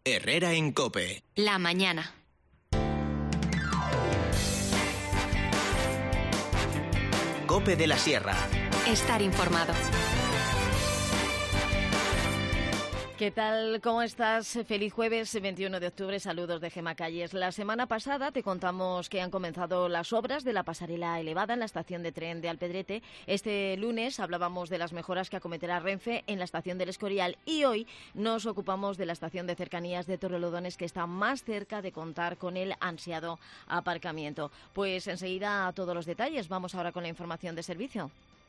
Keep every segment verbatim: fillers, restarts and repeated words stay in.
Herrera en COPE. La mañana. COPE de la Sierra. Estar informado. ¿Qué tal? ¿Cómo estás? Feliz jueves veintiuno de octubre. Saludos de Gemma Calles. La semana pasada te contamos que han comenzado las obras de la pasarela elevada en la estación de tren de Alpedrete. Este lunes hablábamos de las mejoras que acometerá Renfe en la estación del Escorial y hoy nos ocupamos de la estación de cercanías de Torrelodones, que está más cerca de contar con el ansiado aparcamiento. Pues enseguida todos los detalles. Vamos ahora con la información de servicio.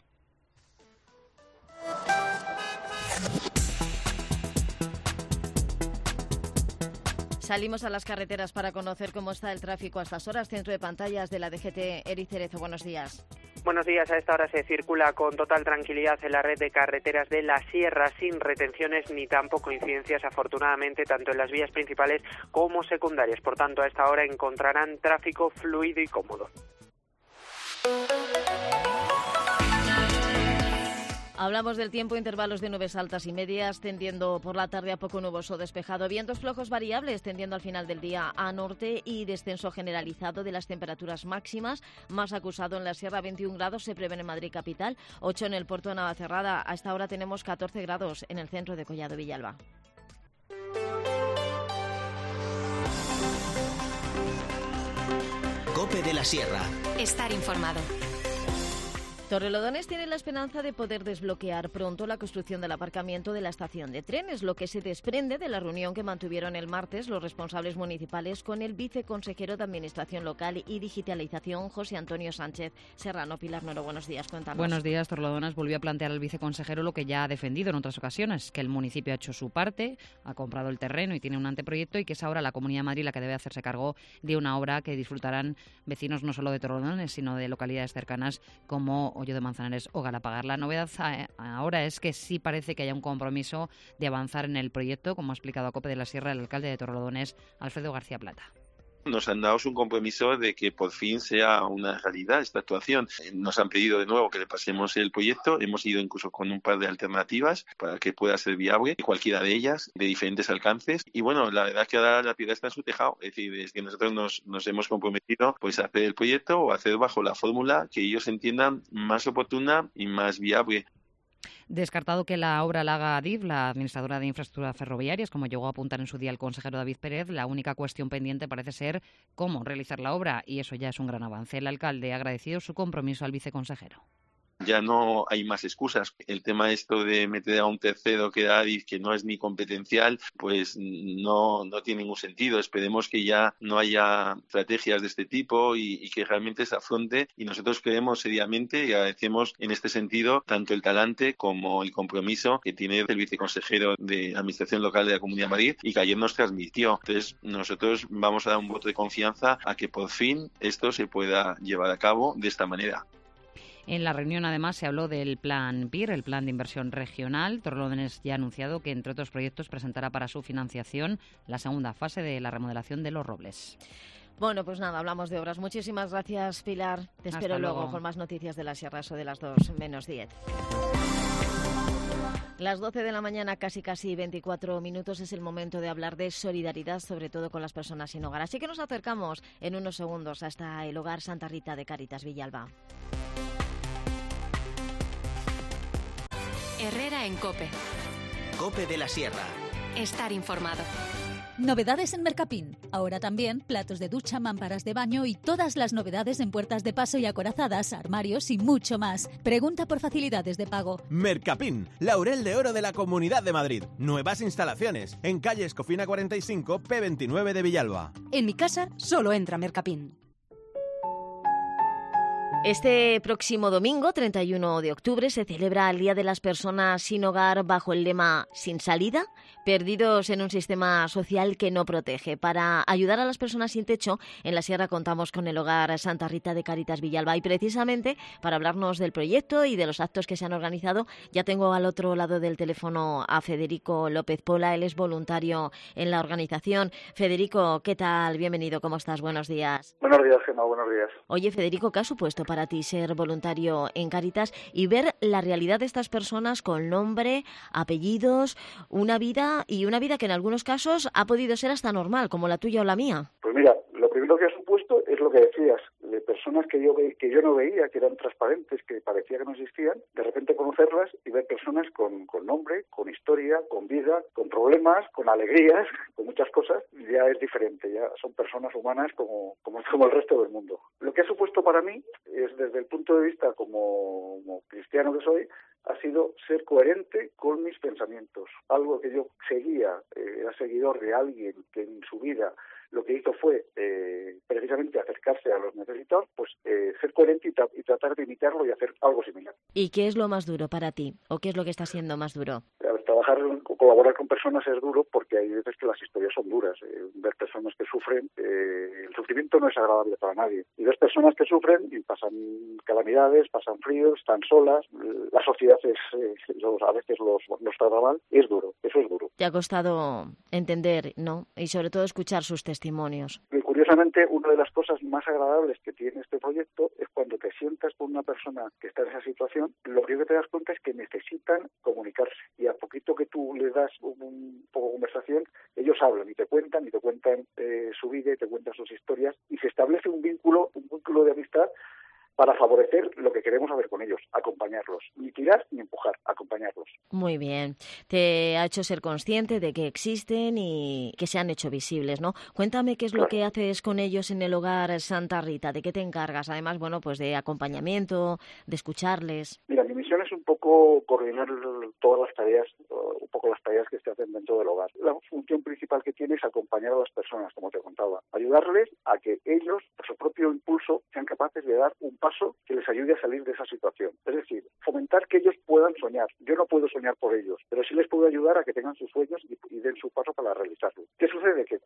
Salimos a las carreteras para conocer cómo está el tráfico a estas horas. Centro de pantallas de la D G T, Eri Cerezo, buenos días. Buenos días. A esta hora se circula con total tranquilidad en la red de carreteras de la Sierra, sin retenciones ni tampoco incidencias, afortunadamente, tanto en las vías principales como secundarias. Por tanto, a esta hora encontrarán tráfico fluido y cómodo. Hablamos del tiempo, intervalos de nubes altas y medias, tendiendo por la tarde a poco nuboso despejado. Vientos flojos variables, tendiendo al final del día a norte y descenso generalizado de las temperaturas máximas. Más acusado en la Sierra, veintiún grados se prevén en Madrid capital, ocho en el puerto de Navacerrada. A esta hora tenemos catorce grados en el centro de Collado Villalba. COPE de la Sierra. Estar informado. Torrelodones tiene la esperanza de poder desbloquear pronto la construcción del aparcamiento de la estación de trenes, lo que se desprende de la reunión que mantuvieron el martes los responsables municipales con el viceconsejero de Administración Local y Digitalización, José Antonio Sánchez Serrano. Pilar Noro, buenos días, cuéntanos. Buenos días. Torrelodones volvió a plantear al viceconsejero lo que ya ha defendido en otras ocasiones, que el municipio ha hecho su parte, ha comprado el terreno y tiene un anteproyecto y que es ahora la Comunidad de Madrid la que debe hacerse cargo de una obra que disfrutarán vecinos no solo de Torrelodones, sino de localidades cercanas como Hoyo de Manzanares o Galapagar. La novedad ahora es que sí parece que haya un compromiso de avanzar en el proyecto, como ha explicado a COPE de la Sierra el alcalde de Torrelodones, Alfredo García Plata. Nos han dado un compromiso de que por fin sea una realidad esta actuación. Nos han pedido de nuevo que le pasemos el proyecto. Hemos ido incluso con un par de alternativas para que pueda ser viable, cualquiera de ellas, de diferentes alcances. Y bueno, la verdad es que ahora la piedra está en su tejado. Es decir, es que nosotros nos, nos hemos comprometido pues, a hacer el proyecto o a hacer bajo la fórmula que ellos entiendan más oportuna y más viable. Descartado que la obra la haga Adif, la administradora de infraestructuras ferroviarias, como llegó a apuntar en su día el consejero David Pérez, la única cuestión pendiente parece ser cómo realizar la obra, y eso ya es un gran avance. El alcalde ha agradecido su compromiso al viceconsejero. Ya no hay más excusas. El tema esto de meter a un tercero que da Adif, que no es ni competencial, pues no, no tiene ningún sentido. Esperemos que ya no haya estrategias de este tipo y, y que realmente se afronte. Y nosotros creemos seriamente y agradecemos en este sentido tanto el talante como el compromiso que tiene el viceconsejero de Administración Local de la Comunidad de Madrid y que ayer nos transmitió. Entonces nosotros vamos a dar un voto de confianza a que por fin esto se pueda llevar a cabo de esta manera. En la reunión, además, se habló del Plan P I R, el Plan de Inversión Regional. Torrelodones ya ha anunciado que, entre otros proyectos, presentará para su financiación la segunda fase de la remodelación de Los Robles. Bueno, pues nada, hablamos de obras. Muchísimas gracias, Pilar. Te espero Hasta luego luego con más noticias de la Sierra, eso de las dos menos diez. Las doce de la mañana, casi casi veinticuatro minutos, es el momento de hablar de solidaridad, sobre todo con las personas sin hogar. Así que nos acercamos en unos segundos hasta el Hogar Santa Rita de Cáritas Villalba. Herrera en COPE. COPE de la Sierra. Estar informado. Novedades en Mercapín. Ahora también platos de ducha, mamparas de baño y todas las novedades en puertas de paso y acorazadas, armarios y mucho más. Pregunta por facilidades de pago. Mercapín, Laurel de Oro de la Comunidad de Madrid. Nuevas instalaciones en calle Escofina cuarenta y cinco, P veintinueve de Villalba. En mi casa solo entra Mercapín. Este próximo domingo, treinta y uno de octubre, se celebra el Día de las Personas sin Hogar bajo el lema Sin Salida, perdidos en un sistema social que no protege. Para ayudar a las personas sin techo, en la Sierra contamos con el Hogar Santa Rita de Cáritas Villalba. Y precisamente para hablarnos del proyecto y de los actos que se han organizado, ya tengo al otro lado del teléfono a Federico López Pola. Él es voluntario en la organización. Federico, ¿qué tal? Bienvenido, ¿cómo estás? Buenos días. Buenos días, Gemma, buenos días. Oye, Federico, ¿qué ha supuesto para para ti ser voluntario en Cáritas y ver la realidad de estas personas con nombre, apellidos, una vida y una vida que en algunos casos ha podido ser hasta normal, como la tuya o la mía? Pues mira, lo primero que ha supuesto es lo que decías, de personas que yo ve, que yo no veía, que eran transparentes, que parecía que no existían, de repente conocerlas y ver personas con, con nombre, con historia, con vida, con problemas, con alegrías, con muchas cosas, ya es diferente, ya son personas humanas como, como, como el resto del mundo. Lo que ha supuesto para mí es, desde el punto de vista como, como cristiano que soy, ha sido ser coherente con mis pensamientos. Algo que yo seguía, eh, era seguidor de alguien que en su vida lo que hizo fue eh, precisamente acercarse a los necesitados, pues eh, ser coherente y, tra- y tratar de imitarlo y hacer algo similar. ¿Y qué es lo más duro para ti? ¿O qué es lo que está siendo más duro? A ver, trabajar, colaborar con personas es duro porque hay veces que las historias son duras. Eh, ver personas que sufren, eh, el sufrimiento no es agradable para nadie. Y ves personas que sufren y pasan calamidades, pasan fríos, están solas. La sociedad es, eh, los, a veces los, los trata mal. Es duro, eso es duro. Te ha costado entender, ¿no? Y sobre todo escuchar sus testimonios. Y curiosamente, una de las cosas más agradables que tiene este proyecto es cuando te sientas con una persona que está en esa situación, lo primero que te das cuenta es que necesitan comunicarse. Y a poquito que tú les das un, un poco de conversación, ellos hablan y te cuentan, y te cuentan eh, su vida y te cuentan sus historias, y se establece un vínculo, un vínculo de amistad para favorecer lo que queremos hacer con ellos, acompañarlos. Ni tirar ni empujar, acompañarlos. Muy bien. Te ha hecho ser consciente de que existen y que se han hecho visibles, ¿no? Cuéntame qué es lo que haces con ellos en el hogar Santa Rita, de qué te encargas, además, bueno, pues de acompañamiento, de escucharles. Mira, mi misión es un poco coordinar todas las tareas, un poco las tareas que se hacen dentro del hogar. La función principal que tiene es acompañar a las personas, como te contaba, ayudarles a que ellos, por su propio impulso, sean capaces de dar un paso que les ayude a salir de esa situación. Es decir, fomentar que ellos puedan soñar. Yo no puedo soñar por ellos, pero sí les puedo ayudar a que tengan sus sueños y, y den su paso para realizarlo. ¿Qué sucede? Que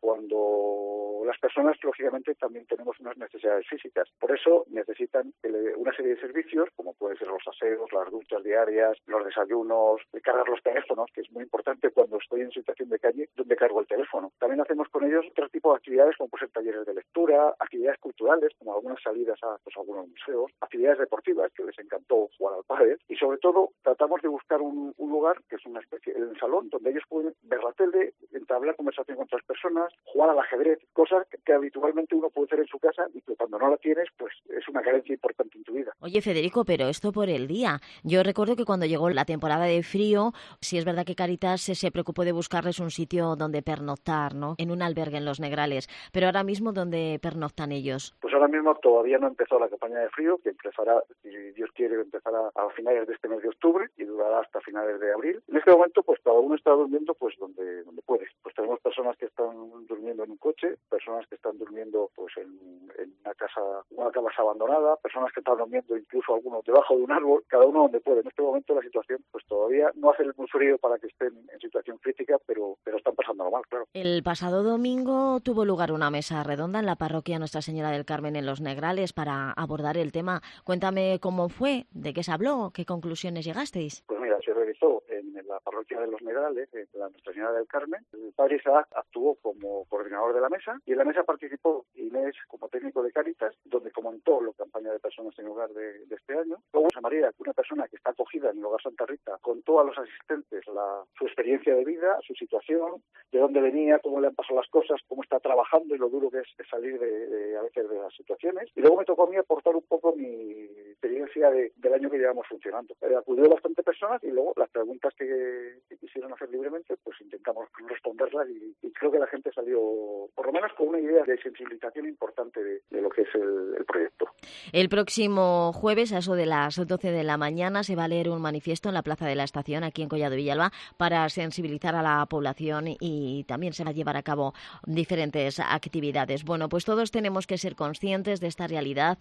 cuando las personas, lógicamente, también tenemos unas necesidades físicas. Por eso necesitan una serie de servicios, como pueden ser los aseos, las duchas diarias, los desayunos, cargar los teléfonos, que es muy importante cuando estoy en situación de calle, donde cargo el teléfono. También hacemos con ellos otro tipo de actividades, como pueden ser talleres de lectura, actividades culturales, como algunas salidas a pues, algunos museos, actividades deportivas, que les encantó jugar al pádel, y sobre todo tratamos de buscar un, un lugar que es una especie de salón donde ellos pueden ver la tele, entablar conversación con otras personas, jugar al ajedrez, cosas que, que habitualmente uno puede hacer en su casa y que cuando no la tienes, pues es una carencia importante en tu vida. Oye, Federico, pero esto por el día. Yo recuerdo que cuando llegó la temporada de frío, sí es verdad que Cáritas se, se preocupó de buscarles un sitio donde pernoctar, ¿no? En un albergue en Los Negrales. Pero ahora mismo, ¿dónde pernoctan ellos? Pues ahora mismo todavía no empezó la campaña de frío, que empezará, si Dios quiere, empezará a finales de este mes de octubre y durará hasta finales de abril. En este momento, pues cada uno está durmiendo pues donde donde puede. Pues tenemos personas que están durmiendo en un coche, personas que están durmiendo pues en, en una casa, una casa abandonada, personas que están durmiendo incluso algunos debajo de un árbol, cada uno donde puede. En este momento la situación, pues todavía no hace muy frío para que estén en situación crítica, pero pero están pasándolo mal, claro. El pasado domingo tuvo lugar una mesa redonda en la parroquia Nuestra Señora del Carmen en Los Negrales para abordar el tema. Cuéntame cómo fue, de qué se habló, qué conclusiones llegasteis. Pues mira, se realizó en la parroquia de Los Negrales, en la Nuestra Señora del Carmen. El padre Isaac actuó como coordinador de la mesa y en la mesa participó Inés como técnico de Cáritas, donde comentó la campaña de personas en hogar de, de este año. Luego Rosa María, una persona que está acogida en el hogar Santa Rita, contó a los asistentes la, su experiencia de vida, su situación, de dónde venía, cómo le han pasado las cosas, cómo está trabajando y lo duro que es salir de, de, a veces de las situaciones. Y luego me tocó a mí aportar un poco mi experiencia de, del año que llevamos funcionando. Eh, acudió bastante personas y luego las preguntas que, que quisieron hacer libremente, pues intentamos responderlas y, y creo que la gente salió, por lo menos, con una idea de sensibilización importante de, de lo que es el, el proyecto. El próximo jueves, a eso de las doce de la mañana, se va a leer un manifiesto en la Plaza de la Estación, aquí en Collado Villalba, para sensibilizar a la población y también se va a llevar a cabo diferentes actividades. Bueno, pues todos tenemos que ser conscientes de esta realidad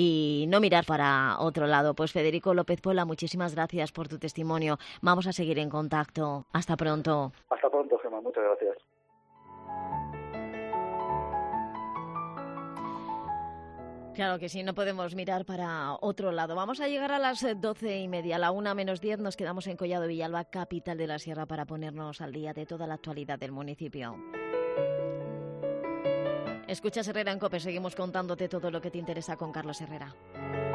y no mirar para otro lado. Pues Federico López Puebla, muchísimas gracias por tu testimonio. Vamos a seguir en contacto. Hasta pronto. Hasta pronto, Gemma. Muchas gracias. Claro que sí, no podemos mirar para otro lado. Vamos a llegar a las doce y media, a la una menos diez nos quedamos en Collado Villalba, capital de la Sierra, para ponernos al día de toda la actualidad del municipio. Escuchas Herrera en COPE, seguimos contándote todo lo que te interesa con Carlos Herrera.